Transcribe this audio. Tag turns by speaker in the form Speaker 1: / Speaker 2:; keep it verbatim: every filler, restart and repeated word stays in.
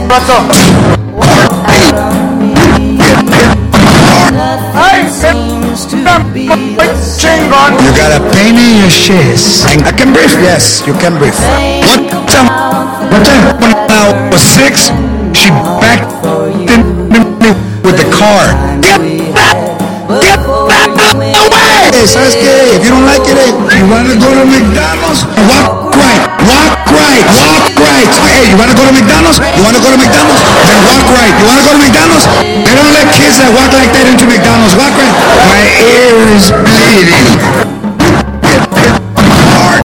Speaker 1: What's up?
Speaker 2: You got a pain in your chest. I can breathe. Yes, you can breathe. One time, one time when I was six, she backed in me with the car. Get back! Get back out the way! Hey, ¿sabes qué? If you don't like it, hey, you want to go to McDonald's? Walk right, walk right, walk right. Hey, you want to go to McDonald's? You want to go to McDonald's? Then walk right. You want to go to McDonald's? They don't let kids that walk like that into McDonald's. Walk right. My ear is bleeding.